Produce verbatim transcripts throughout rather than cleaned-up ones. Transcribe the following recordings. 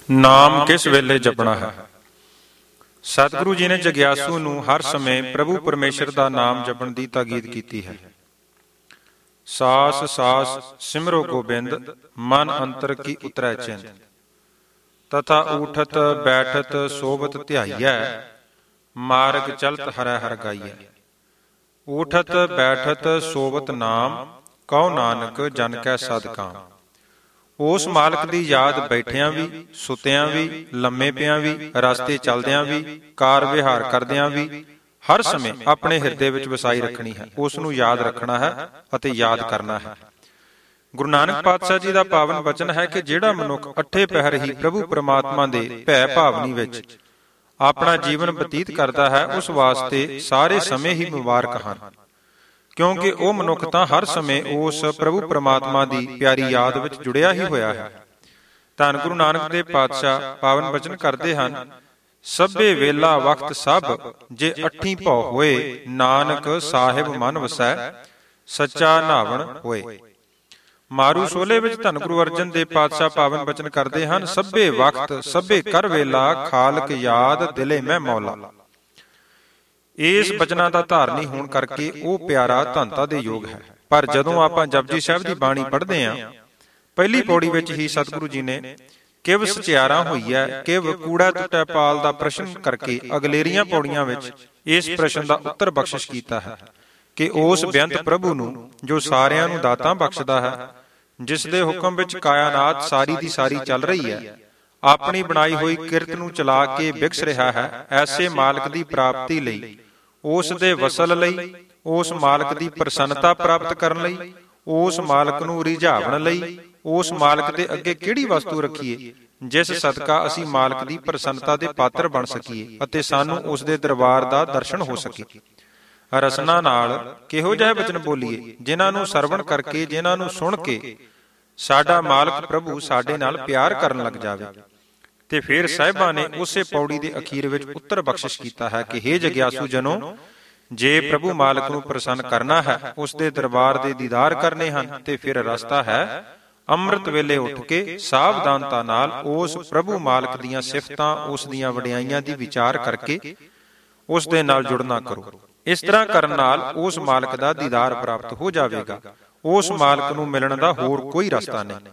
ਨਾਮ ਕਿਸ ਵੇਲੇ ਜਪਣਾ ਹੈ। ਸਤਿਗੁਰੂ ਜੀ ਨੇ ਜਗਿਆਸੂ ਨੂੰ ਹਰ ਸਮੇਂ ਪ੍ਰਭੂ ਪਰਮੇਸ਼ਰ ਦਾ ਨਾਮ ਜਪਣ ਦੀ ਤਾਕੀਦ ਕੀਤੀ ਹੈ। ਸਾਸ ਸਾਸ ਸਿਮਰੋ ਗੋਬਿੰਦ, ਮਨ ਅੰਤਰ ਕੀ ਉਤਰੈ ਚਿੰਤ, ਤਥਾ ਊਠਤ ਬੈਠਤ ਸੋਬਤ ਧਿਆਈਐ, ਮਾਰਗ ਚਲਤ ਹਰੈ ਹਰਿ ਗਾਈਐ। ਊਠਤ ਬੈਠਤ ਸੋਬਤ ਨਾਮ, ਕਉ ਨਾਨਕ ਜਨ ਕੈ ਸਦ ਕਾਮ। ਉਸ ਮਾਲਕ ਦੀ ਯਾਦ ਬੈਠਿਆਂ ਵੀ, ਸੁੱਤਿਆਂ ਵੀ, ਲੰਮੇ ਪਿਆਂ ਵੀ, ਰਸਤੇ ਚਲਦਿਆਂ ਵੀ, ਕਾਰ ਵਿਹਾਰ ਕਰਦਿਆਂ ਵੀ ਹਰ ਸਮੇਂ ਆਪਣੇ ਹਿਰਦੇ ਵਿੱਚ ਵਸਾਈ ਰੱਖਣੀ ਹੈ। ਉਸ ਨੂੰ ਯਾਦ ਰੱਖਣਾ ਹੈ ਅਤੇ ਯਾਦ ਕਰਨਾ ਹੈ। ਗੁਰੂ ਨਾਨਕ ਪਾਤਸ਼ਾਹ ਜੀ ਦਾ ਪਾਵਨ ਵਚਨ ਹੈ ਕਿ ਜਿਹੜਾ ਮਨੁੱਖ ਅੱਠੇ ਪਹਿਰ ਹੀ ਪ੍ਰਭੂ ਪਰਮਾਤਮਾ ਦੇ ਭੈ ਭਾਵਨੀ ਵਿੱਚ ਆਪਣਾ ਜੀਵਨ ਬਤੀਤ ਕਰਦਾ ਹੈ, ਉਸ ਵਾਸਤੇ ਸਾਰੇ ਸਮੇਂ ਹੀ ਮੁਬਾਰਕ ਹਨ, ਕਿਉਂਕਿ ਉਹ ਮਨੁੱਖ ਤਾਂ ਹਰ ਸਮੇਂ ਉਸ ਪ੍ਰਭੂ ਪਰਮਾਤਮਾ ਦੀ ਪਿਆਰੀ ਯਾਦ ਵਿੱਚ ਜੁੜਿਆ ਹੀ ਹੋਇਆ ਹੈ। ਧੰਨ ਗੁਰੂ ਨਾਨਕ ਦੇਵ ਪਾਤਸ਼ਾਹ ਪਾਵਨ ਵਚਨ ਕਰਦੇ ਹਨ, ਸਭੇ ਵੇਲਾ ਵਕਤ ਸਭ, ਜੇ ਅੱਠੀ ਭਉ ਹੋਏ, ਨਾਨਕ ਸਾਹਿਬ ਮਨ ਵਸੈ, ਸੱਚਾ ਨਾਵਣ ਹੋਏ। ਮਾਰੂ ਸੋਲੇ ਵਿੱਚ ਧੰਨ ਗੁਰੂ ਅਰਜਨ ਦੇਵ ਪਾਤਸ਼ਾਹ ਪਾਵਨ ਵਚਨ ਕਰਦੇ ਹਨ, ਸਭੇ ਵਕਤ ਸਭੇ ਕਰ ਵੇਲਾ, ਖਾਲਕ ਯਾਦ ਦਿਲੇ ਮੈਂ ਮੌਲਾ। ਇਸ ਬਚਨਾਂ ਦਾ ਧਾਰਨੀ ਹੋਣ ਕਰਕੇ ਉਹ ਪਿਆਰਾ ਧੰਤਾ ਦੇ ਯੋਗ ਹੈ। ਪਰ ਜਦੋਂ ਆਪਾਂ ਜਪਜੀ ਸਾਹਿਬ ਦੀ ਬਾਣੀ ਪੜ੍ਹਦੇ ਹਾਂ, ਪਹਿਲੀ ਪੌੜੀ ਵਿੱਚ ਹੀ ਸਤਿਗੁਰੂ ਜੀ ਨੇ ਕਿਵ ਸਚਿਆਰਾ ਹੋਈ ਹੈ, ਕਿਵ ਕੂੜਾ ਟੁੱਟੈ ਪਾਲ ਦਾ ਪ੍ਰਸ਼ਨ ਕਰਕੇ ਅਗਲੇਰੀਆਂ ਪੌੜੀਆਂ ਵਿੱਚ ਇਸ ਪ੍ਰਸ਼ਨ ਦਾ ਉੱਤਰ ਬਖਸ਼ਿਸ਼ ਕੀਤਾ ਹੈ ਕਿ ਉਸ ਬੇਅੰਤ ਪ੍ਰਭੂ ਨੂੰ ਜੋ ਸਾਰਿਆਂ ਨੂੰ ਦਾਤਾਂ ਬਖਸ਼ਦਾ ਹੈ, ਜਿਸ ਦੇ ਹੁਕਮ ਵਿੱਚ ਕਾਇਨਾਤ ਸਾਰੀ ਦੀ ਸਾਰੀ ਚੱਲ ਰਹੀ ਹੈ, ਆਪਣੀ ਬਣਾਈ ਹੋਈ ਕਿਰਤ ਨੂੰ ਚਲਾ ਕੇ ਬਿਕਸ ਰਿਹਾ ਹੈ, ਐਸੇ ਮਾਲਕ ਦੀ ਪ੍ਰਾਪਤੀ ਲਈ, ਉਸ ਦੇ ਵਸਲ ਲਈ, ਉਸ ਮਾਲਕ ਦੀ ਪ੍ਰਸੰਨਤਾ ਪ੍ਰਾਪਤ ਕਰਨ ਲਈ, ਉਸ ਮਾਲਕ ਨੂੰ ਰਿਝਾਵਣ ਲਈ, ਉਸ ਮਾਲਕ ਦੇ ਅੱਗੇ ਕਿਹੜੀ ਵਸਤੂ ਰੱਖੀਏ ਜਿਸ ਸਦਕਾ ਅਸੀਂ ਮਾਲਕ ਦੀ ਪ੍ਰਸੰਨਤਾ ਦੇ ਪਾਤਰ ਬਣ ਸਕੀਏ ਅਤੇ ਸਾਨੂੰ ਉਸ ਦੇ ਦਰਬਾਰ ਦਾ ਦਰਸ਼ਨ ਹੋ ਸਕੇ। ਰਸਨਾ ਨਾਲ ਕਿਹੋ ਜਿਹੇ ਬਚਨ ਬੋਲੀਏ ਜਿਨ੍ਹਾਂ ਨੂੰ ਸਰਵਣ ਕਰਕੇ, ਜਿਨ੍ਹਾਂ ਨੂੰ ਸੁਣ ਕੇ ਸਾਡਾ ਮਾਲਕ ਪ੍ਰਭੂ ਸਾਡੇ ਨਾਲ ਪਿਆਰ ਕਰਨ ਲੱਗ ਜਾਵੇ। ਤੇ ਫਿਰ ਸਾਹਿਬਾਂ ਨੇ ਉਸੇ ਪੌੜੀ ਦੇ ਅਖੀਰ ਵਿੱਚ ਉੱਤਰ ਬਖਸ਼ਿਸ਼ ਕੀਤਾ ਹੈ ਕਿ ਹੇ ਜਗਿਆਸੂ ਜਨੋ, ਜੇ ਪ੍ਰਭੂ ਮਾਲਕ ਨੂੰ ਪ੍ਰਸੰਨ ਕਰਨਾ ਹੈ, ਉਸ ਦੇ ਦਰਬਾਰ ਦੇ ਦੀਦਾਰ ਕਰਨੇ ਹਨ, ਤੇ ਫਿਰ ਰਸਤਾ ਹੈ ਅੰਮ੍ਰਿਤ ਵੇਲੇ ਉੱਠ ਕੇ ਸਾਵਧਾਨਤਾ ਨਾਲ ਉਸ ਪ੍ਰਭੂ ਮਾਲਕ ਦੀਆਂ ਸਿਫਤਾਂ, ਉਸ ਦੀਆਂ ਵਡਿਆਈਆਂ ਦੀ ਵਿਚਾਰ ਕਰਕੇ ਉਸ ਦੇ ਨਾਲ ਜੁੜਨਾ ਕਰੋ। ਇਸ ਤਰ੍ਹਾਂ ਕਰਨ ਨਾਲ ਉਸ ਮਾਲਕ ਦਾ ਦੀਦਾਰ ਪ੍ਰਾਪਤ ਹੋ ਜਾਵੇਗਾ। ਉਸ ਮਾਲਕ ਨੂੰ ਮਿਲਣ ਦਾ ਹੋਰ ਕੋਈ ਰਸਤਾ ਨਹੀਂ।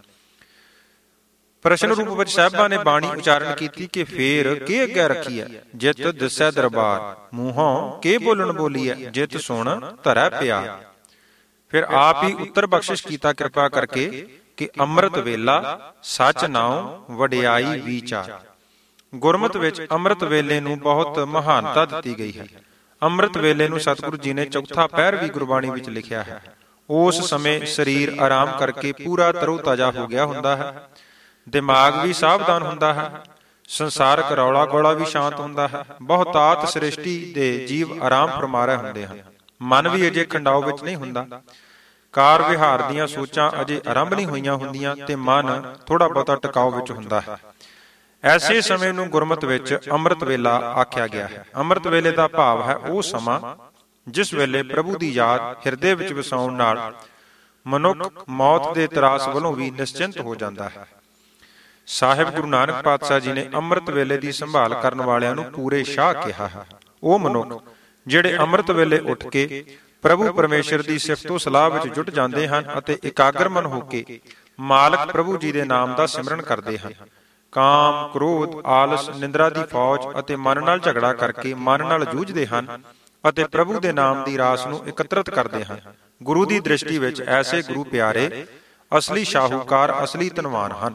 ਪ੍ਰਸ਼ਨ ਰੂਪ ਵਿੱਚ ਸਾਹਿਬਾਂ ਨੇ ਬਾਣੀ ਉਚਾਰਨ ਕੀਤੀ ਕਿ ਫੇਰ ਕੇ ਅੱਗੇ ਰੱਖੀ ਹੈ, ਜਿਤ ਦਿਸੈ ਦਰਬਾਰ, ਮੂੰਹੋਂ ਕੇ ਬੋਲਣ ਬੋਲੀ ਹੈ, ਜਿਤ ਸੁਣ ਧਰੈ ਪਿਆਰ। ਫਿਰ ਆਪ ਹੀ ਉੱਤਰ ਬਖਸ਼ਿਸ਼ ਕੀਤਾ ਕਿਰਪਾ ਕਰਕੇ ਕਿ ਅੰਮ੍ਰਿਤ ਵੇਲਾ ਸੱਚ ਨਾਉ ਵਡਿਆਈ ਵਿਚਾਰ। ਗੁਰਮਤਿ ਵਿੱਚ ਅੰਮ੍ਰਿਤ ਵੇਲੇ ਨੂੰ ਬਹੁਤ ਮਹਾਨਤਾ ਦਿੱਤੀ ਗਈ ਹੈ। ਅੰਮ੍ਰਿਤ ਵੇਲੇ ਨੂੰ ਸਤਿਗੁਰੂ ਜੀ ਨੇ ਚੌਥਾ ਪਹਿਰ ਵੀ ਗੁਰਬਾਣੀ ਵਿੱਚ ਲਿਖਿਆ ਹੈ। ਉਸ ਸਮੇਂ ਸਰੀਰ ਆਰਾਮ ਕਰਕੇ ਪੂਰਾ ਤਰੋ ਤਾਜ਼ਾ ਹੋ ਗਿਆ ਹੁੰਦਾ ਹੈ, ਦਿਮਾਗ ਵੀ ਸਾਵਧਾਨ ਹੁੰਦਾ ਹੈ, ਸੰਸਾਰਕ ਰੌਲਾ ਗੋਲਾ ਵੀ ਸ਼ਾਂਤ ਹੁੰਦਾ ਹੈ, ਬਹੁਤਾਤ ਸ੍ਰਿਸ਼ਟੀ ਦੇ ਜੀਵ ਆਰਾਮ ਫਰਮਾ ਰਹੇ ਹੁੰਦੇ ਹਨ, ਮਨ ਵੀ ਅਜੇ ਖੰਡਾਓ ਵਿੱਚ ਨਹੀਂ ਹੁੰਦਾ, ਕਾਰ ਵਿਹਾਰ ਦੀਆਂ ਸੋਚਾਂ ਅਜੇ ਆਰੰਭ ਨਹੀਂ ਹੋਈਆਂ ਹੁੰਦੀਆਂ, ਤੇ ਮਨ ਥੋੜਾ ਬਹੁਤਾ ਟਿਕਾਓ ਵਿੱਚ ਹੁੰਦਾ ਹੈ। ਐਸੇ ਸਮੇਂ ਨੂੰ ਗੁਰਮਤਿ ਵਿੱਚ ਅੰਮ੍ਰਿਤ ਵੇਲਾ ਆਖਿਆ ਗਿਆ ਹੈ। ਅੰਮ੍ਰਿਤ ਵੇਲੇ ਦਾ ਭਾਵ ਹੈ ਉਹ ਸਮਾਂ ਜਿਸ ਵੇਲੇ ਪ੍ਰਭੂ ਦੀ ਯਾਦ ਹਿਰਦੇ ਵਿੱਚ ਵਸਾਉਣ ਨਾਲ ਮਨੁੱਖ ਮੌਤ ਦੇ ਤਰਾਸ ਵੱਲੋਂ ਵੀ ਨਿਸ਼ਚਿੰਤ ਹੋ ਜਾਂਦਾ ਹੈ। ਸਾਹਿਬ ਗੁਰੂ ਨਾਨਕ ਪਾਤਸ਼ਾਹ ਜੀ ਨੇ ਅੰਮ੍ਰਿਤ ਵੇਲੇ ਦੀ ਸੰਭਾਲ ਕਰਨ ਵਾਲਿਆਂ ਨੂੰ ਪੂਰੇ ਸ਼ਾਹ ਕਿਹਾ ਹੈ। ਉਹ ਮਨੁੱਖ ਜਿਹੜੇ ਅੰਮ੍ਰਿਤ ਵੇਲੇ ਉੱਠ ਕੇ ਪ੍ਰਭੂ ਪਰਮੇਸ਼ਰ ਦੀ ਸਿਫਤੋ ਸਲਾਹ ਵਿੱਚ ਜੁਟ ਜਾਂਦੇ ਹਨ ਅਤੇ ਇਕਾਗਰ ਮਨ ਹੋ ਕੇ ਮਾਲਕ ਪ੍ਰਭੂ ਜੀ ਦੇ ਨਾਮ ਦਾ ਸਿਮਰਨ ਕਰਦੇ ਹਨ। ਕਾਮ, ਕ੍ਰੋਧ, ਆਲਸ, ਨਿੰਦਰਾ ਦੀ ਫੌਜ ਅਤੇ ਮਨ ਨਾਲ ਝਗੜਾ ਕਰਕੇ ਮਨ ਨਾਲ ਜੂਝਦੇ ਹਨ ਅਤੇ ਪ੍ਰਭੂ ਦੇ ਨਾਮ ਦੀ ਰਾਸ ਨੂੰ ਇਕੱਤਰਤ ਕਰਦੇ ਹਨ। ਗੁਰੂ ਦੀ ਦ੍ਰਿਸ਼ਟੀ ਵਿੱਚ ਐਸੇ ਗੁਰੂ ਪਿਆਰੇ ਅਸਲੀ ਸ਼ਾਹੂਕਾਰ, ਅਸਲੀ ਧਨਵਾਨ ਹਨ।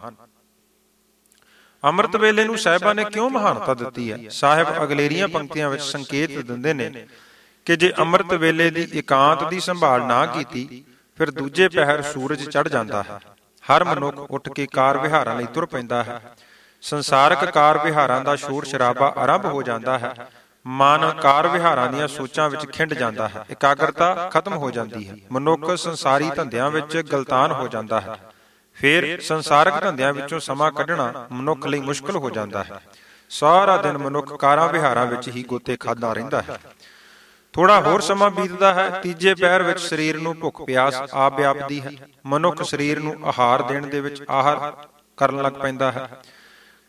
ਅੰਮ੍ਰਿਤ ਵੇਲੇ ਨੂੰ ਸਾਹਿਬਾਂ ਨੇ ਕਿਉਂ ਮਹਾਨਤਾ ਦਿੱਤੀ ਹੈ? ਸਾਹਿਬ ਅਗਲੇਰੀਆਂ ਪੰਕਤੀਆਂ ਵਿੱਚ ਸੰਕੇਤ ਦਿੰਦੇ ਨੇ ਕਿ ਜੇ ਅੰਮ੍ਰਿਤ ਵੇਲੇ ਦੀ ਇਕਾਂਤ ਦੀ ਸੰਭਾਲ ਨਾ ਕੀਤੀ, ਫਿਰ ਦੂਜੇ ਪਹਿਰ ਸੂਰਜ ਚੜ੍ਹ ਜਾਂਦਾ ਹੈ। ਹਰ ਮਨੁੱਖ ਉੱਠ ਕੇ ਕਾਰ ਵਿਹਾਰਾਂ ਲਈ ਤੁਰ ਪੈਂਦਾ ਹੈ। ਸੰਸਾਰਕ ਕਾਰ ਵਿਹਾਰਾਂ ਦਾ ਸ਼ੋਰ ਸ਼ਰਾਬਾ ਆਰੰਭ ਹੋ ਜਾਂਦਾ ਹੈ। ਮਨ ਕਾਰ ਵਿਹਾਰਾਂ ਦੀਆਂ ਸੋਚਾਂ ਵਿੱਚ ਖਿੰਡ ਜਾਂਦਾ ਹੈ। ਇਕਾਗਰਤਾ ਖਤਮ ਹੋ ਜਾਂਦੀ ਹੈ। ਮਨੁੱਖ ਸੰਸਾਰੀ ਧੰਦਿਆਂ ਵਿੱਚ ਗਲਤਾਨ ਹੋ ਜਾਂਦਾ ਹੈ। ਫਿਰ ਸੰਸਾਰਕ ਧੰਦਿਆਂ ਵਿੱਚੋਂ ਸਮਾਂ ਕੱਢਣਾ ਮਨੁੱਖ ਲਈ ਮੁਸ਼ਕਲ ਹੋ ਜਾਂਦਾ ਹੈ। ਸਾਰਾ ਦਿਨ ਮਨੁੱਖ ਕਾਰਾਂ ਵਿਹਾਰਾਂ ਵਿੱਚ ਹੀ ਗੋਤੇ ਖਾਂਦਾ ਰਹਿੰਦਾ ਹੈ। ਥੋੜਾ ਹੋਰ ਸਮਾਂ ਬੀਤਦਾ ਹੈ, ਤੀਜੇ ਪਹਿਰ ਵਿੱਚ ਸਰੀਰ ਨੂੰ ਭੁੱਖ ਪਿਆਸ ਆ ਵਿਆਪਦੀ ਹੈ। ਮਨੁੱਖ ਸਰੀਰ ਨੂੰ ਆਹਾਰ ਦੇਣ ਦੇ ਵਿੱਚ ਆਹਾਰ ਕਰਨ ਲੱਗ ਪੈਂਦਾ ਹੈ।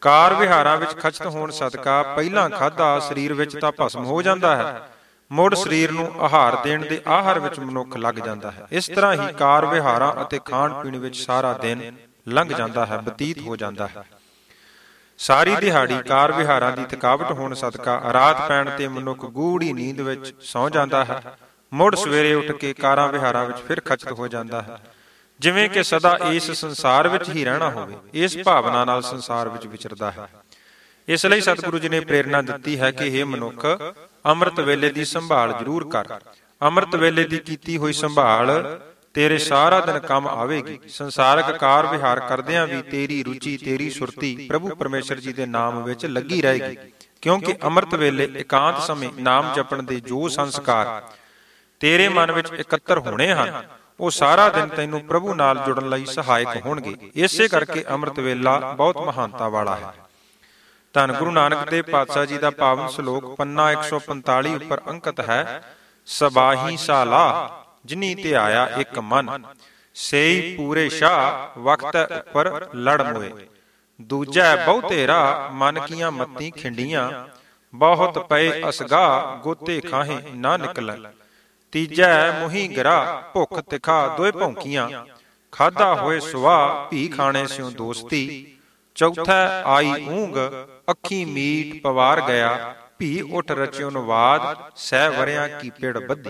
ਕਾਰ ਵਿਹਾਰਾਂ ਵਿੱਚ ਖਚਤ ਹੋਣ ਸਦਕਾ ਪਹਿਲਾਂ ਖਾਧਾ ਸਰੀਰ ਵਿੱਚ ਤਾਂ ਭਸਮ ਹੋ ਜਾਂਦਾ ਹੈ, ਮੁੜ ਸਰੀਰ ਨੂੰ ਆਹਾਰ ਦੇਣ ਦੇ ਆਹਾਰ ਵਿੱਚ ਮਨੁੱਖ ਲੱਗ ਜਾਂਦਾ ਹੈ। ਇਸ ਤਰ੍ਹਾਂ ਹੀ ਕਾਰ ਵਿਹਾਰਾਂ ਅਤੇ ਖਾਣ ਪੀਣ ਵਿੱਚ ਸਾਰਾ ਦਿਨ ਲੰਘ ਜਾਂਦਾ ਹੈ, ਬਤੀਤ ਹੋ ਜਾਂਦਾ ਹੈ। ਸਾਰੀ ਦਿਹਾੜੀ ਕਾਰ ਵਿਹਾਰਾਂ ਦੀ ਥਕਾਵਟ ਹੋਣ ਸਦਕਾ ਰਾਤ ਪੈਣ ਤੇ ਮਨੁੱਖ ਗੂੜੀ ਨੀਂਦ ਵਿੱਚ ਸੌਂ ਜਾਂਦਾ ਹੈ, ਮੁੜ ਸਵੇਰੇ ਉੱਠ ਕੇ ਕਾਰਾਂ ਵਿਹਾਰਾਂ ਵਿੱਚ ਫਿਰ ਖਚਤ ਹੋ ਜਾਂਦਾ ਹੈ, ਜਿਵੇਂ ਕਿ ਸਦਾ ਇਸ ਸੰਸਾਰ ਵਿੱਚ ਹੀ ਰਹਿਣਾ ਹੋਵੇ। ਇਸ ਭਾਵਨਾ ਨਾਲ ਸੰਸਾਰ ਵਿੱਚ ਵਿਚਰਦਾ ਹੈ। ਇਸ ਲਈ ਸਤਿਗੁਰੂ ਜੀ ਨੇ ਪ੍ਰੇਰਨਾ ਦਿੱਤੀ ਹੈ ਕਿ ਹੇ ਮਨੁੱਖ, ਅੰਮ੍ਰਿਤ ਵੇਲੇ ਦੀ ਸੰਭਾਲ ਜ਼ਰੂਰ ਕਰ। ਅੰਮ੍ਰਿਤ ਵੇਲੇ ਦੀ ਕੀਤੀ ਹੋਈ ਸੰਭਾਲ ਤੇਰੇ ਸਾਰਾ ਦਿਨ ਕੰਮ ਆਵੇਗੀ। ਸੰਸਾਰਕ ਕਾਰ ਵਿਹਾਰ ਕਰਦਿਆਂ ਵੀ ਤੇਰੀ ਰੁਚੀ, ਤੇਰੀ ਸੁਰਤੀ ਪ੍ਰਭੂ ਪਰਮੇਸ਼ਰ ਜੀ ਦੇ ਨਾਮ ਵਿੱਚ ਲੱਗੀ ਰਹੇਗੀ, ਕਿਉਂਕਿ ਅੰਮ੍ਰਿਤ ਵੇਲੇ ਇਕਾਂਤ ਸਮੇਂ ਨਾਮ ਜਪਣ ਦੇ ਜੋ ਸੰਸਕਾਰ ਤੇਰੇ ਮਨ ਵਿੱਚ ਇਕੱਤਰ ਹੋਣੇ ਹਨ, ਉਹ ਸਾਰਾ ਦਿਨ ਤੈਨੂੰ ਪ੍ਰਭੂ ਨਾਲ ਜੁੜਨ ਲਈ ਸਹਾਇਕ ਹੋਣਗੇ। ਇਸੇ ਕਰਕੇ ਅੰਮ੍ਰਿਤ ਵੇਲਾ ਬਹੁਤ ਮਹਾਨਤਾ ਵਾਲਾ ਹੈ। ਧੰਨ ਗੁਰੂ ਨਾਨਕ ਦੇਵ ਪਾਤਸ਼ਾਹ ਜੀ ਦਾ ਪਾਵਨ ਸ਼ਲੋਕ ਪੰਨਾ ਇੱਕ ਸੌ ਪੰਤਾਲੀ ਉੱਪਰ ਅੰਕਿਤ ਹੈ। ਸਬਾਹੀ ਸਾਲਾ ਜਿਨੀ ਧਿਆਇਆ ਇੱਕ ਮਨ, ਸੇਈ ਪੂਰੇ ਸ਼ਾਹ ਵਕਤ ਉੱਪਰ ਲੜ ਮੋਏ। ਦੂਜੈ ਬਹੁਤੇਰਾ ਮਨ ਕੀਆਂ ਮੱਤੀ ਖਿੰਡੀਆਂ, ਬਹੁਤ ਪਏ ਅਸਗਾ ਗੋਤੇ ਖਾਹੇ ਨਾ ਨਿਕਲੈ। ਤੀਜੈ ਮੁਹੀ ਗਰਾ ਭੁੱਖ ਤਿਖਾ ਦੋਏ ਭੌਂਕੀਆਂ, ਖਾਧਾ ਹੋਏ ਸੁਆ ਭੀ ਖਾਣੇ ਸਿਉ ਦੋਸਤੀ। ਚੌਥਾ ਆਈ ਊਂਗ ਅੱਖੀ ਮੀਟ ਪਵਾਰ ਗਿਆ, ਭੀ ਉਠ ਰਚਿਓ ਨਵਾਦ ਸਹਿ ਵਰਿਆਂ ਕੀ ਪੇੜ ਬੱਧੀ।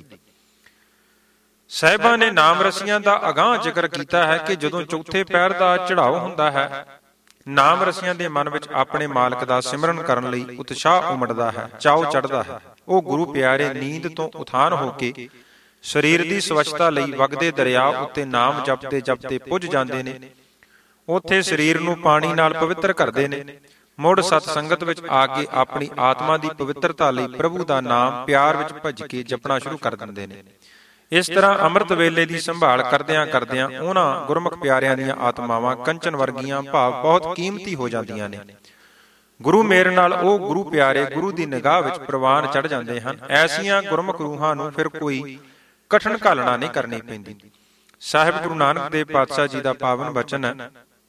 ਸਾਹਿਬਾਂ ਨੇ ਨਾਮ ਰਸੀਆਂ ਦਾ ਅਗਾਂਹ ਜ਼ਿਕਰ ਕੀਤਾ ਹੈ ਕਿ ਜਦੋਂ ਚੌਥੇ ਪਹਿਰ ਦਾ ਚੜਾਓ ਹੁੰਦਾ ਹੈ, ਨਾਮ ਰਸੀਆਂ ਦੇ ਮਨ ਵਿੱਚ ਆਪਣੇ ਮਾਲਕ ਦਾ ਸਿਮਰਨ ਕਰਨ ਲਈ ਉਤਸ਼ਾਹ ਉਮੜਦਾ ਹੈ, ਚਾਉ ਚੜ੍ਹਦਾ ਹੈ। ਉਹ ਗੁਰੂ ਪਿਆਰੇ ਨੀਂਦ ਤੋਂ ਉਥਾਨ ਹੋ ਕੇ ਸਰੀਰ ਦੀ ਸਵੱਛਤਾ ਲਈ ਵਗਦੇ ਦਰਿਆ ਉੱਤੇ ਨਾਮ ਜਪਦੇ ਜਪਦੇ ਪੁੱਜ ਜਾਂਦੇ ਨੇ। ਉੱਥੇ ਸਰੀਰ ਨੂੰ ਪਾਣੀ ਨਾਲ ਪਵਿੱਤਰ ਕਰਦੇ ਨੇ, ਮੁੜ ਸਤ ਸੰਗਤ ਵਿੱਚ ਆ ਕੇ ਆਪਣੀ ਆਤਮਾ ਦੀ ਪਵਿੱਤਰਤਾ ਲਈ ਪ੍ਰਭੂ ਦਾ ਨਾਮ ਪਿਆਰ ਵਿੱਚ ਭੱਜ ਕੇ ਜਪਣਾ ਸ਼ੁਰੂ ਕਰ ਦਿੰਦੇ ਨੇ। ਇਸ ਤਰ੍ਹਾਂ ਅੰਮ੍ਰਿਤ ਵੇਲੇ ਦੀ ਸੰਭਾਲ ਕਰਦਿਆਂ ਕਰਦਿਆਂ ਉਹਨਾਂ ਗੁਰਮੁਖ ਪਿਆਰਿਆਂ ਦੀਆਂ ਆਤਮਾਵਾਂ ਕੰਚਨ ਵਰਗੀਆਂ ਭਾਵ ਬਹੁਤ ਕੀਮਤੀ ਹੋ ਜਾਂਦੀਆਂ ਨੇ। ਗੁਰੂ ਮੇਰ ਨਾਲ ਉਹ ਗੁਰੂ ਪਿਆਰੇ ਗੁਰੂ ਦੀ ਨਿਗਾਹ ਵਿੱਚ ਪ੍ਰਵਾਨ ਚੜ੍ਹ ਜਾਂਦੇ ਹਨ। ਐਸੀਆਂ ਗੁਰਮੁਖ ਰੂਹਾਂ ਨੂੰ ਫਿਰ ਕੋਈ ਕਠਿਨ ਘਾਲਣਾ ਨਹੀਂ ਕਰਨੀ ਪੈਂਦੀ। ਸਾਹਿਬ ਗੁਰੂ ਨਾਨਕ ਦੇਵ ਪਾਤਸ਼ਾਹ ਜੀ ਦਾ ਪਾਵਨ ਬਚਨ ਹੈ,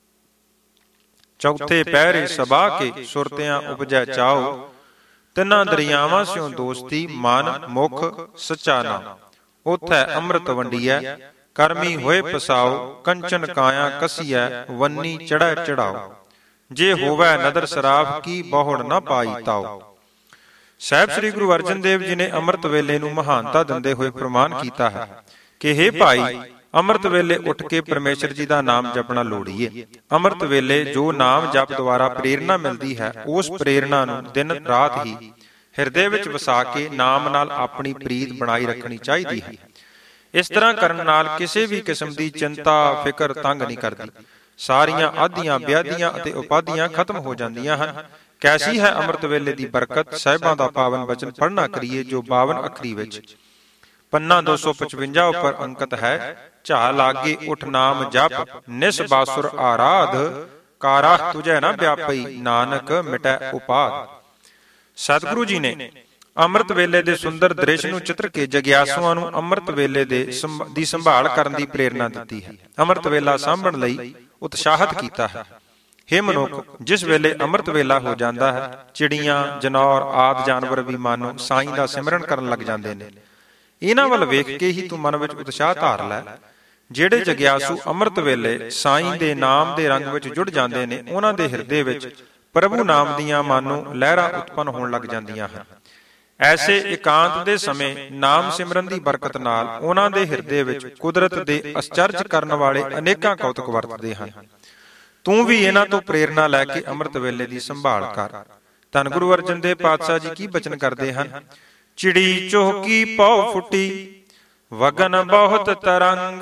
ਚੌਥੇ ਪਹਿਰੇ ਸਭਾ ਕੇ ਸੁਰਤਿਆਂ ਉਪਜੈ ਚਾਓ, ਤਿੰਨਾਂ ਦਰਿਆਵਾਂ ਸਿਉ ਦੋਸਤੀ ਮਨ ਮੁਖ ਸੱਚਾ ਨਾਮ। ਉਥੈ ਅੰਮ੍ਰਿਤ ਵੰਡੀਐ ਕਰਮੀ ਹੋਏ ਪਸਾਓ, ਕੰਚਨ ਕਾਇਆ ਕਸੀਐ ਵੰਨੀ ਚੜ੍ਹੈ ਚੜਾਓ। ਜੇ ਹੋਵੈ ਨਦਰ ਸਰਾਫ ਕੀ ਬਹੁੜ ਨਾ ਪਾਈ ਤਾਓ। ਸਾਹਿਬ ਸ੍ਰੀ ਗੁਰੂ ਅਰਜਨ ਦੇਵ ਜੀ ਨੇ ਅੰਮ੍ਰਿਤ ਵੇਲੇ ਨੂੰ ਮਹਾਨਤਾ ਦਿੰਦੇ ਹੋਏ ਪ੍ਰਮਾਣ ਕੀਤਾ ਹੈ ਕਿ ਹੇ ਭਾਈ, ਅੰਮ੍ਰਿਤ ਵੇਲੇ ਉੱਠ ਕੇ ਪਰਮੇਸ਼ਰ ਜੀ ਦਾ ਨਾਮ ਜਪਣਾ ਲੋੜੀਏ। ਅੰਮ੍ਰਿਤ ਵੇਲੇ ਜੋ ਨਾਮ ਜਪ ਦੁਆਰਾ ਪ੍ਰੇਰਨਾ ਮਿਲਦੀ ਹੈ, ਉਸ ਪ੍ਰੇਰਨਾ ਨੂੰ ਦਿਨ ਰਾਤ ਹੀ ਹਿਰਦੇ ਵਿੱਚ ਵਸਾ ਕੇ ਨਾਮ ਨਾਲ ਆਪਣੀ ਪ੍ਰੀਤ ਬਣਾਈ ਰੱਖਣੀ ਚਾਹੀਦੀ ਹੈ। ਇਸ ਤਰ੍ਹਾਂ ਕਰਨ ਨਾਲ ਕਿਸੇ ਵੀ ਕਿਸਮ ਦੀ ਚਿੰਤਾ ਫਿਕਰ ਤੰਗ ਨਹੀਂ ਕਰਦੀ। ਸਾਰੀਆਂ ਆਦੀਆਂ ਵਿਆਧੀਆਂ ਅਤੇ ਉਪਾਧੀਆਂ ਖਤਮ ਹੋ ਜਾਂਦੀਆਂ ਹਨ। ਕੈਸੀ ਹੈ ਅੰਮ੍ਰਿਤ ਵੇਲੇ ਦੀ ਬਰਕਤ। ਸਾਹਿਬਾਂ ਦਾ ਪਾਵਨ ਬਚਨ ਪੜ੍ਹਨਾ ਕਰੀਏ ਜੋ ਬਾਵਨ ਅੱਖਰੀ ਵਿੱਚ ਪੰਨਾ ਦੋ ਸੌ ਪਚਵੰਜਾ ਉੱਪਰ ਅੰਕਿਤ ਹੈ। ਝਾ ਲਾਗੇ ਉਠ ਨਾਮ ਜਪ ਨਿਸ ਬਾਸੁਰ ਆਰਾਧ, ਕਾਰਾ ਤੁਝੈ ਨਾ ਵਿਆਪਈ ਨਾਨਕ ਮਿਟੈ ਉਪਾਧ। ਸਤਿਗੁਰੂ ਜੀ ਨੇ ਅੰਮ੍ਰਿਤ ਵੇਲੇ ਦੇ ਸੁੰਦਰ ਦ੍ਰਿਸ਼ ਨੂੰ ਚਿੱਤਰ ਕੇ ਜਗਿਆਸੂਆਂ ਨੂੰ ਅੰਮ੍ਰਿਤ ਵੇਲੇ ਦੇ ਦੀ ਸੰਭਾਲ ਕਰਨ ਦੀ ਪ੍ਰੇਰਨਾ ਦਿੱਤੀ ਹੈ। ਅੰਮ੍ਰਿਤ ਵੇਲਾ ਸਾਂਭਣ ਲਈ ਉਤਸ਼ਾਹਤ ਕੀਤਾ ਹੈ। ਹੇ ਮਨੁੱਖ, ਜਿਸ ਵੇਲੇ ਅੰਮ੍ਰਿਤ ਵੇਲਾ ਹੋ ਜਾਂਦਾ ਹੈ, ਚਿੜੀਆਂ ਜਨੌਰ ਆਦਿ ਜਾਨਵਰ ਵੀ ਮਾਨੋ ਸਾਈਂ ਦਾ ਸਿਮਰਨ ਕਰਨ ਲੱਗ ਜਾਂਦੇ ਨੇ। ਇਹਨਾਂ ਵੱਲ ਵੇਖ ਕੇ ਹੀ ਤੂੰ ਮਨ ਵਿੱਚ ਉਤਸ਼ਾਹ ਧਾਰ ਲੈ। ਜਿਹੜੇ ਜਗਿਆਸੂ ਅੰਮ੍ਰਿਤ ਵੇਲੇ ਸਾਈਂ ਦੇ ਨਾਮ ਦੇ ਰੰਗ ਵਿੱਚ ਜੁੜ ਜਾਂਦੇ ਨੇ, ਉਹਨਾਂ ਦੇ ਹਿਰਦੇ ਵਿੱਚ ਪ੍ਰਭੂ ਨਾਮ ਦੀਆਂ ਮਾਨੋ ਲਹਿਰਾਂ ਉਤਪੰਨ ਹੋਣ ਲੱਗ ਜਾਂਦੀਆਂ ਹਨ। ਐਸੇ ਇਕਾਂਤ ਦੇ ਸਮੇਂ ਨਾਮ ਸਿਮਰਨ ਦੀ ਬਰਕਤ ਨਾਲ ਉਹਨਾਂ ਦੇ ਹਿਰਦੇ ਵਿੱਚ ਕੁਦਰਤ ਦੇ ਅਚਰਜ ਕਰਨ ਵਾਲੇ ਅਨੇਕਾਂ ਕੌਤਕ ਵਰਤਦੇ ਹਨ। ਤੂੰ ਵੀ ਇਹਨਾਂ ਤੋਂ ਪ੍ਰੇਰਨਾ ਲੈ ਕੇ ਅੰਮ੍ਰਿਤ ਵੇਲੇ ਦੀ ਸੰਭਾਲ ਕਰ। ਧੰਨ ਗੁਰੂ ਅਰਜਨ ਦੇਵ ਪਾਤਸ਼ਾਹ ਜੀ ਕੀ ਬਚਨ ਕਰਦੇ ਹਨ। ਚਿੜੀ ਚੋਹਕੀ ਪਉ ਫੁੱਟੀ ਵਗਨ ਬਹੁਤ ਤਰੰਗ,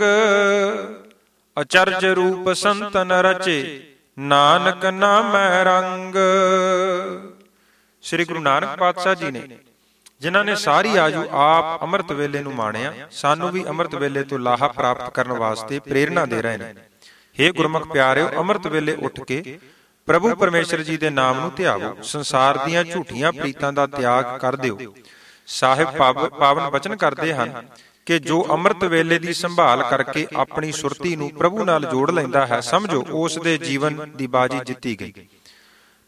ਅਚਰਜ ਰੂਪ ਸੰਤਨ ਰਚੇ ਨਾਨਕ ਨਾਮੈ ਰੰਗ। ਸ੍ਰੀ ਗੁਰੂ ਨਾਨਕ ਪਾਤਸ਼ਾਹ ਜੀ ਨੇ ਜਿਨ੍ਹਾਂ ਨੇ ਸਾਰੀ ਆਜੂ ਆਪ ਅੰਮ੍ਰਿਤ ਵੇਲੇ ਨੂੰ ਮਾਣਿਆ, ਸਾਨੂੰ ਵੀ ਅੰਮ੍ਰਿਤ ਵੇਲੇ ਤੋਂ ਲਾਹਾ ਪ੍ਰਾਪਤ ਕਰਨ ਵਾਸਤੇ ਪ੍ਰੇਰਨਾ ਦੇ ਰਹੇ ਨੇ। ਹੇ ਗੁਰਮੁਖ ਪਿਆਰਿਓ, ਅੰਮ੍ਰਿਤ ਵੇਲੇ ਉੱਠ ਕੇ ਪ੍ਰਭੂ ਪਰਮੇਸ਼ਰ ਜੀ ਦੇ ਨਾਮ ਨੂੰ ਧਿਆਵੋ। ਸੰਸਾਰ ਦੀਆਂ ਝੂਠੀਆਂ ਪ੍ਰੀਤਾਂ ਦਾ ਤਿਆਗ ਕਰ ਦਿਓ। ਸਾਹਿਬ ਪਾਵਨ ਬਚਨ ਕਰਦੇ ਹਨ ਕਿ ਜੋ ਅੰਮ੍ਰਿਤ ਵੇਲੇ ਦੀ ਸੰਭਾਲ ਕਰਕੇ ਆਪਣੀ ਸੁਰਤੀ ਨੂੰ ਪ੍ਰਭੂ ਨਾਲ ਜੋੜ ਲੈਂਦਾ ਹੈ, ਸਮਝੋ ਉਸ ਦੇ ਜੀਵਨ ਦੀ ਬਾਜੀ ਜਿੱਤੀ ਗਈ।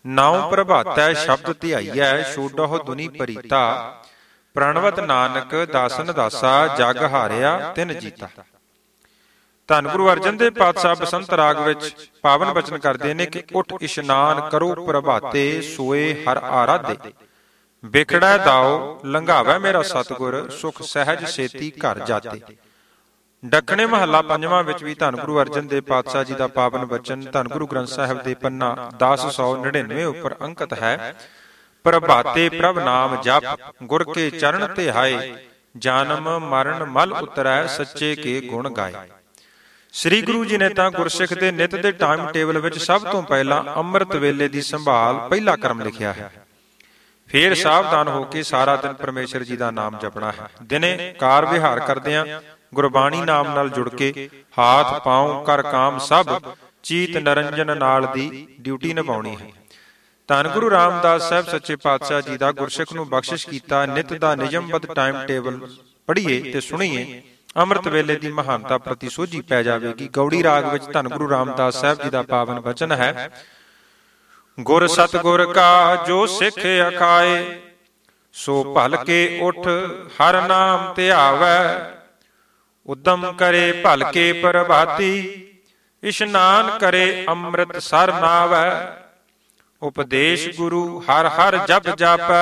ਨਾਉ ਪ੍ਰਭਾਤੈ ਸ਼ਬਦ ਧਿਆਈਐ, ਛੋਡਹੁ ਦੁਨੀ ਪਰੀਤਾ। ਪ੍ਰਣਵਤ ਨਾਨਕ ਦਾਸਨ ਦਾਸਾ, ਜਗ ਹਾਰਿਆ ਤਿਨ ਜੀਤਾ। ਧੰਨ ਗੁਰੂ ਅਰਜਨ ਦੇਵ ਪਾਤਸ਼ਾਹ ਬਸੰਤ ਰਾਗ ਵਿੱਚ ਪਾਵਨ ਬਚਨ ਕਰਦੇ ਨੇ ਕਿ ਉੱਠ ਇਸ਼ਨਾਨ ਕਰੋ ਪ੍ਰਭਾਤੇ, ਸੋਏ ਹਰ ਆਰਾਧੇ। ਬਿਖੜੈ ਦਾਓ ਲੰਘਾਵੈ ਮੇਰਾ ਸਤਿਗੁਰ, ਸੁਖ ਸਹਿਜ ਛੇਤੀ ਘਰ ਜਾਤੇ। ਦੱਖਣੇ ਮਹੱਲਾ ਪੰਜਵਾਂ ਵਿੱਚ ਵੀ ਧੰਨ ਗੁਰੂ ਅਰਜਨ ਦੇਵ ਪਾਤਸ਼ਾਹ ਜੀ ਦਾ ਪਾਵਨ ਬਚਨ ਧੰਨ ਗੁਰੂ ਗ੍ਰੰਥ ਸਾਹਿਬ ਦੇ ਪੰਨਾ ਦਸ ਸੌ ਨੜਿਨਵੇਂ ਉੱਪਰ ਅੰਕਿਤ ਹੈ। ਪ੍ਰਭਾਤੇ ਪ੍ਰਭ ਨਾਮ ਜਪ, ਗੁਰ ਕੇ ਚਰਨ ਧਿਆਏ। ਜਨਮ ਮਰਨ ਮਲ ਉਤਰੈ, ਸੱਚੇ ਕੇ ਗੁਣ ਗਾਏ। ਸ੍ਰੀ ਗੁਰੂ ਜੀ ਨੇ ਤਾਂ ਗੁਰਸਿੱਖ ਦੇ ਨਿਤ ਦੇ ਟਾਈਮ ਟੇਬਲ ਵਿੱਚ ਸਭ ਤੋਂ ਪਹਿਲਾਂ ਅੰਮ੍ਰਿਤ ਵੇਲੇ ਦੀ ਸੰਭਾਲ ਪਹਿਲਾ ਕਰਮ ਲਿਖਿਆ ਹੈ। ਫੇਰ ਸਾਵਧਾਨ ਹੋ ਕੇ ਸਾਰਾ ਦਿਨ ਪਰਮੇਸ਼ਰ ਜੀ ਦਾ ਨਾਮ ਜਪਣਾ ਹੈ। ਦਿਨੇ ਕਾਰ ਵਿਹਾਰ ਕਰਦਿਆਂ ਗੁਰਬਾਣੀ ਨਾਮ ਨਾਲ ਜੁੜ ਕੇ ਹਾਥ ਪਾਉ ਕਰ ਕਾਮ ਸਭ, ਚੀਤ ਨਰੰਜਨ ਨਾਲ ਦੀ ਡਿਊਟੀ ਨਿਭਾਉਣੀ ਹੈ। ਧੰਨ ਗੁਰੂ ਰਾਮਦਾਸ ਸਾਹਿਬ ਸੱਚੇ ਪਾਤਸ਼ਾਹ ਜੀ ਦਾ ਗੁਰਸਿੱਖ ਨੂੰ ਬਖਸ਼ਿਸ਼ ਕੀਤਾ ਨਿਤ ਦਾ ਨਿਯਮਬੱਧ ਟਾਈਮ ਟੇਬਲ ਪੜ੍ਹੀਏ ਤੇ ਸੁਣੀਏ, ਅੰਮ੍ਰਿਤ ਵੇਲੇ ਦੀ ਮਹਾਨਤਾ ਪ੍ਰਤੀ ਸੋਝੀ ਪੈ ਜਾਵੇਗੀ। ਗੌੜੀ ਰਾਗ ਵਿੱਚ ਧੰਨ ਗੁਰੂ ਰਾਮਦਾਸ ਸਾਹਿਬ ਜੀ ਦਾ ਪਾਵਨ ਬਚਨ ਹੈ। ਗੁਰ ਸਤਿਗੁਰ ਕਾ ਜੋ ਸਿੱਖ ਅਖਾਏ, ਸੋ ਭਲ ਕੇ ਉਠ ਹਰ ਨਾਮ ਧਿਆਵੈ। ਉਦਮ ਕਰੇ ਭਲ ਕੇ ਪ੍ਰਭਾਤੀ, ਇਸ਼ਨਾਨ ਕਰੇ ਅੰਮ੍ਰਿਤ ਸਰ ਨਾਵੈ। ਉਪਦੇਸ਼ ਗੁਰੂ ਹਰ ਹਰ ਜਪ ਜਾਪੈ,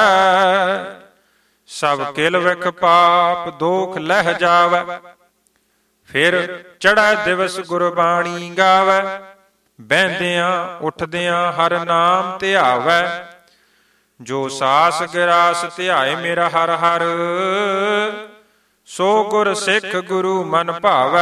ਸਭ ਕਿਲ ਵਿਖ ਪਾਪ ਦੋਖ ਲਹਿ ਜਾਵੈ। ਫਿਰ ਚੜ੍ਹੈ ਦਿਵਸ ਗੁਰਬਾਣੀ ਗਾਵੈ, ਬਹਿੰਦਿਆਂ ਉੱਠਦਿਆਂ ਹਰ ਨਾਮ ਧਿਆਵੈ। ਜੋ ਸਾਸ ਗਿਰਾਸ ਧਿਆਏ ਮੇਰਾ ਹਰ ਹਰ, ਸੋ ਗੁਰ ਸਿੱਖ ਗੁਰੂ ਮਨ ਭਾਵੈ।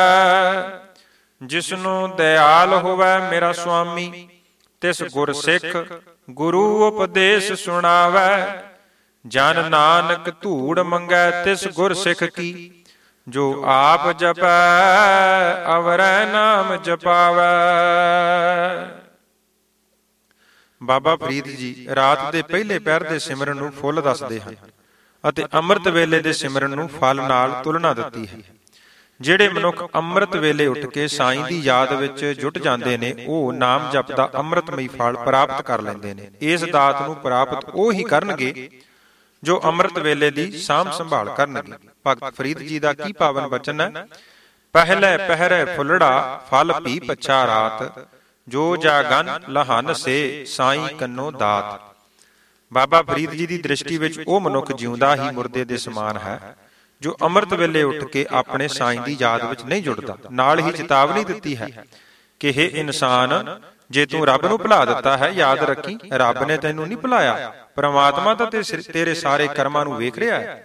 ਜਿਸਨੂੰ ਦਇਆਲ ਹੋਵੈ ਮੇਰਾ ਸੁਆਮੀ, ਤਿਸ ਗੁਰ ਸਿੱਖ ਗੁਰੂ ਉਪਦੇਸ਼ ਸੁਣਾਵੈ। ਜਨ ਨਾਨਕ ਧੂੜ ਮੰਗੈ ਤਿਸ ਗੁਰ ਸਿੱਖ ਕੀ, ਜੋ ਆਪ ਜਪੈ ਅਵਰੈ ਨਾਮ ਜਪਾਵੈ। ਬਾਬਾ ਫਰੀਦ ਜੀ ਰਾਤ ਦੇ ਪਹਿਲੇ ਪਹਿਰ ਦੇ ਸਿਮਰਨ ਨੂੰ ਫੁੱਲ ਦੱਸਦੇ ਹਨ ਅਤੇ ਅੰਮ੍ਰਿਤ ਵੇਲੇ ਦੇ ਸਿਮਰਨ ਨੂੰ ਫਲ ਨਾਲ ਤੁਲਨਾ ਦਿੱਤੀ ਹੈ। ਜਿਹੜੇ ਮਨੁੱਖ ਅੰਮ੍ਰਿਤ ਵੇਲੇ ਉੱਠ ਕੇ ਸਾਈਂ ਦੀ ਯਾਦ ਵਿੱਚ ਜੁਟ ਜਾਂਦੇ ਨੇ, ਉਹ ਨਾਮ ਜਪ ਦਾ ਅੰਮ੍ਰਿਤਮਈ ਫਲ ਪ੍ਰਾਪਤ ਕਰ ਲੈਂਦੇ ਨੇ। ਇਸ ਦਾਤ ਨੂੰ ਪ੍ਰਾਪਤ ਉਹ ਹੀ ਕਰਨਗੇ ਜੋ ਅੰਮ੍ਰਿਤ ਵੇਲੇ ਦੀ ਸਾਂਭ ਸੰਭਾਲ ਕਰਨਗੇ। ਭਗਤ ਫਰੀਦ ਜੀ ਦਾ ਕੀ ਪਾਵਨ ਬਚਨ ਹੈ। ਪਹਿਲੇ ਪਹਿਰੇ ਫੁੱਲੜਾ, ਫਲ ਭੀ ਪਛਾ ਰਾਤ। ਜੋ ਜਾਗਨ ਲਹਨ ਸੇ, ਸਾਈਂ ਕੰਨੋ ਦਾਤ। ਬਾਬਾ ਫਰੀਦ ਜੀ ਦੀ ਦ੍ਰਿਸ਼ਟੀ ਵਿੱਚ ਉਹ ਮਨੁੱਖ ਜਿਉਂਦਾ ਹੀ ਮੁਰਦੇ ਦੇ ਸਮਾਨ ਹੈ ਜੋ ਅੰਮ੍ਰਿਤ ਵੇਲੇ ਉੱਠ ਕੇ ਆਪਣੇ ਸਾਈਂ ਦੀ ਯਾਦ ਵਿੱਚ ਨਹੀਂ ਜੁੜਦਾ। ਨਾਲ ਹੀ ਚੇਤਾਵਨੀ ਦਿੱਤੀ ਹੈ ਕਿ ਹੇ ਇਨਸਾਨ, ਜੇ ਤੂੰ ਰੱਬ ਨੂੰ ਭੁਲਾ ਦਿੱਤਾ ਹੈ, ਯਾਦ ਰੱਖੀ ਰੱਬ ਨੇ ਤੈਨੂੰ ਨਹੀਂ ਭੁਲਾਇਆ। ਪਰਮਾਤਮਾ ਤਾਂ ਤੇਰੇ ਸਾਰੇ ਕਰਮਾਂ ਨੂੰ ਵੇਖ ਰਿਹਾ ਹੈ।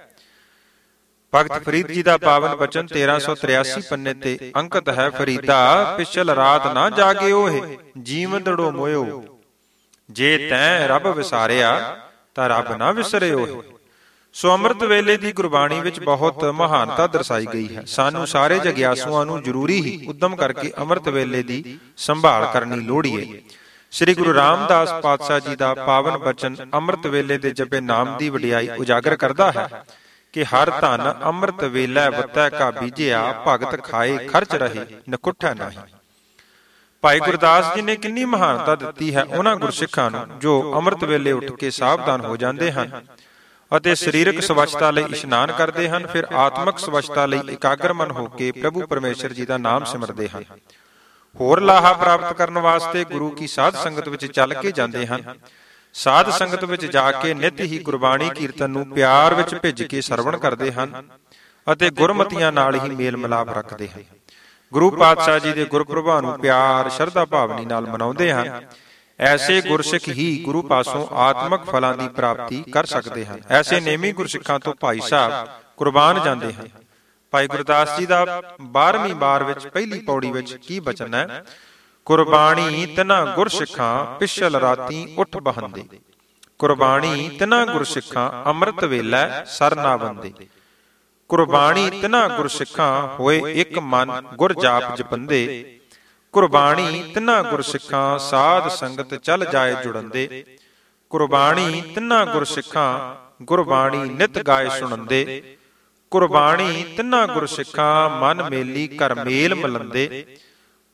ਭਗਤ ਫਰੀਦ ਜੀ ਦਾ ਪਾਵਨ ਬਚਨ ਤੇਰਾਂ ਸੌ ਤਰਿਆਸੀ ਪੰਨੇ ਤੇ ਅੰਕਿਤ ਹੈ। ਫਰੀਦਾ ਪਿਛਲ ਰਾਤ ਨਾ ਜਾਗਿਓ ਹੈ, ਜੀਵੰਦੜੋ ਮੋਇਓ। ਜੇ ਤੈਂ ਰੱਬ ਵਿਸਾਰਿਆ ਤਾਂ ਰੱਬ ਨਾ ਵਿਸਰਿਓ ਹੈ। ਸੋ ਅੰਮ੍ਰਿਤ ਵੇਲੇ ਦੀ ਗੁਰਬਾਣੀ ਵਿੱਚ ਬਹੁਤ ਮਹਾਨਤਾ ਦਰਸਾਈ ਗਈ ਹੈ। ਸਾਨੂੰ ਸਾਰੇ ਜਗਿਆਸੂਆਂ ਨੂੰ ਜ਼ਰੂਰੀ ਹੀ ਉਦਮ ਕਰਕੇ ਅੰਮ੍ਰਿਤ ਵੇਲੇ ਦੀ ਸੰਭਾਲ ਕਰਨੀ ਲੋੜੀਏ। ਸ੍ਰੀ ਗੁਰੂ ਰਾਮਦਾਸ ਪਾਤਸ਼ਾਹ ਜੀ ਦਾ ਪਾਵਨ ਬਚਨ ਅੰਮ੍ਰਿਤ ਵੇਲੇ ਦੇ ਜਪੇ ਨਾਮ ਦੀ ਵਡਿਆਈ ਉਜਾਗਰ ਕਰਦਾ ਹੈ ਕਿ ਹਰ ਧਨ ਅੰਮ੍ਰਿਤ ਵੇਲੇ ਵਤੈ ਕਾ ਬੀਜਿਆ, ਭਗਤ ਖਾਏ ਖਰਚ ਰਹੇ ਨਕੁੱਠਾ ਨਹੀਂ। ਭਾਈ ਗੁਰਦਾਸ ਜੀ ਨੇ ਕਿੰਨੀ ਮਹਾਨਤਾ ਦਿੱਤੀ ਹੈ ਉਹਨਾਂ ਗੁਰਸਿੱਖਾਂ ਨੂੰ ਜੋ ਅੰਮ੍ਰਿਤ ਵੇਲੇ ਉੱਠ ਕੇ ਸਾਵਧਾਨ ਹੋ ਜਾਂਦੇ ਹਨ ਅਤੇ ਸਰੀਰਕ ਸਵੱਛਤਾ ਲਈ ਇਸ਼ਨਾਨ ਕਰਦੇ ਹਨ, ਫਿਰ ਆਤਮਿਕ ਸਵੱਛਤਾ ਲਈ ਇਕਾਗਰ ਮਨ ਹੋ ਕੇ ਪ੍ਰਭੂ ਪਰਮੇਸ਼ਰ ਜੀ ਦਾ ਨਾਮ ਸਿਮਰਦੇ ਹਨ। ਹੋਰ ਲਾਹਾ ਪ੍ਰਾਪਤ ਕਰਨ ਵਾਸਤੇ ਗੁਰੂ ਕੀ ਸਾਧ ਸੰਗਤ ਵਿੱਚ ਚੱਲ ਕੇ ਜਾਂਦੇ ਹਨ। ਸਾਧ ਸੰਗਤ ਵਿੱਚ ਜਾ ਕੇ ਨਿਤ ਹੀ ਗੁਰਬਾਣੀ ਕੀਰਤਨ ਨੂੰ ਪਿਆਰ ਵਿੱਚ ਭਿੱਜ ਕੇ ਸਰਵਣ ਕਰਦੇ ਹਨ ਅਤੇ ਗੁਰਮਤੀਆਂ ਨਾਲ ਹੀ ਮੇਲ ਮਿਲਾਪ ਰੱਖਦੇ ਹਨ। ਗੁਰੂ ਪਾਤਸ਼ਾਹ ਜੀ ਦੇ ਗੁਰਪੁਰਬਾਂ ਨੂੰ ਪਿਆਰ ਸ਼ਰਧਾ ਭਾਵਨੀ ਨਾਲ ਮਨਾਉਂਦੇ ਹਨ। ਐਸੇ ਗੁਰਸਿੱਖ ਹੀ ਗੁਰੂ ਪਾਸੋਂ ਆਤਮਿਕ ਫਲਾਂ ਦੀ ਪ੍ਰਾਪਤੀ ਕਰ ਸਕਦੇ ਹਨ। ਐਸੇ ਨੇਮੀ ਗੁਰਸਿੱਖਾਂ ਤੋਂ ਭਾਈ ਸਾਹਿਬ ਕੁਰਬਾਨ ਜਾਂਦੇ ਹਨ। ਭਾਈ ਗੁਰਦਾਸ ਜੀ ਦਾ ਬਾਰਵੀਂ ਵਾਰ ਵਿੱਚ ਪਹਿਲੀ ਪੌੜੀ ਵਿੱਚ ਕੀ ਬਚਨ ਹੈ। ਕੁਰਬਾਨੀ ਤਿਨਾ ਗੁਰਸਿੱਖਾਂ ਪਿਛਲ ਰਾਤੀ ਉੱਠ ਬਹੰਦੇ। ਕੁਰਬਾਨੀ ਤਿਨਾ ਗੁਰਸਿੱਖਾਂ ਅੰਮ੍ਰਿਤ ਵੇਲੇ ਸਰ ਨਾ ਬੰਦੇ। ਕੁਰਬਾਨੀ ਤਿਨਾ ਗੁਰਸਿੱਖਾਂ ਹੋਏ ਇੱਕ ਮਨ ਗੁਰ ਜਾਪ ਜਪੰਦੇ। ਕੁਰਬਾਨੀ ਤਿਨਾ ਗੁਰਸਿੱਖਾਂ ਸਾਧ ਸੰਗਤ ਚੱਲ ਜਾਏ ਜੁੜੰਦੇ। ਕੁਰਬਾਨੀ ਤਿਨਾ ਗੁਰਸਿੱਖਾਂ ਗੁਰਬਾਣੀ ਨਿਤ ਗਾਏ ਸੁਣੰਦੇ। ਕੁਰਬਾਨੀ ਤਿਨਾ ਗੁਰਸਿੱਖਾਂ ਮਨ ਮੇਲੀ ਘਰ ਮੇਲ ਮਲੰਦੇ।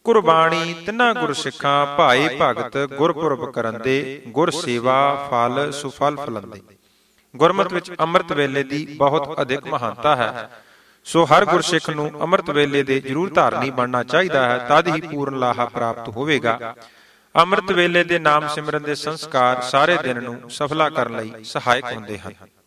ਗੁਰਬਾਣੀ ਤਿੰਨਾਂ ਗੁਰਸਿੱਖਾਂ ਭਾਈ ਭਗਤ ਗੁਰਪੁਰਬ ਕਰੰਦੇ, ਗੁਰ ਸੇਵਾ ਫਲ ਸੁਫਲ ਫਲੰਦੇ। ਗੁਰਮਤਿ ਵਿੱਚ ਅੰਮ੍ਰਿਤ ਵੇਲੇ ਦੀ ਬਹੁਤ ਅਧਿਕ ਮਹਾਨਤਾ ਹੈ, ਸੋ ਹਰ ਗੁਰਸਿੱਖ ਨੂੰ ਅੰਮ੍ਰਿਤ ਵੇਲੇ ਦੇ ਜ਼ਰੂਰ ਧਾਰਨੀ ਬਣਨਾ ਚਾਹੀਦਾ ਹੈ, ਤਦ ਹੀ ਪੂਰਨ ਲਾਹਾ ਪ੍ਰਾਪਤ ਹੋਵੇਗਾ। ਅੰਮ੍ਰਿਤ ਵੇਲੇ ਦੇ ਨਾਮ ਸਿਮਰਨ ਦੇ ਸੰਸਕਾਰ ਸਾਰੇ ਦਿਨ ਨੂੰ ਸਫਲਾ ਕਰਨ ਲਈ ਸਹਾਇਕ ਹੁੰਦੇ ਹਨ।